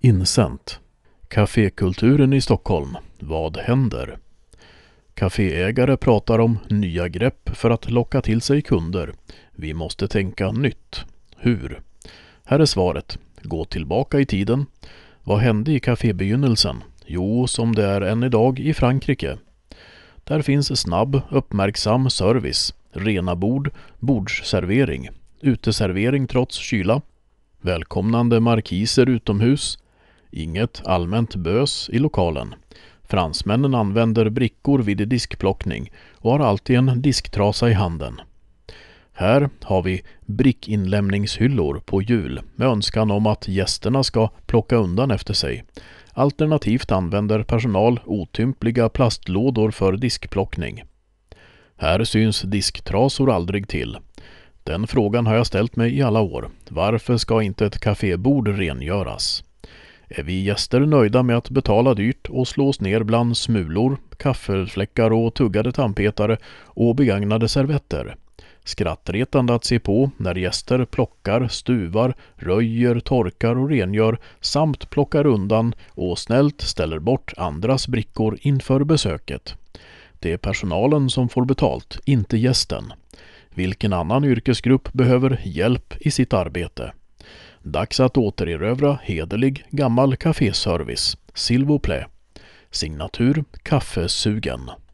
Insänt. Cafékulturen i Stockholm. Vad händer? Caféägare pratar om nya grepp för att locka till sig kunder. Vi måste tänka nytt. Hur? Här är svaret. Gå tillbaka i tiden. Vad hände i kafébegynnelsen? Jo, som det är än idag i Frankrike. Där finns snabb, uppmärksam service, rena bord, bordsservering, uteservering trots kyla, välkomnande markiser utomhus, inget allmänt bös i lokalen. Fransmännen använder brickor vid diskplockning och har alltid en disktrasa i handen. Här har vi brickinlämningshyllor på hjul med önskan om att gästerna ska plocka undan efter sig. Alternativt använder personal otympliga plastlådor för diskplockning. Här syns disktrasor aldrig till. Den frågan har jag ställt mig i alla år. Varför ska inte ett kafébord rengöras? Är vi gäster nöjda med att betala dyrt och slås ner bland smulor, kaffefläckar och tuggade tandpetare och begagnade servetter? Skrattretande att se på när gäster plockar, stuvar, röjer, torkar och rengör samt plockar undan och snällt ställer bort andras brickor inför besöket. Det är personalen som får betalt, inte gästen. Vilken annan yrkesgrupp behöver hjälp i sitt arbete? Dags att återerövra hederlig gammal kaféservice. S'il vous plaît. Signatur Kaffesugen.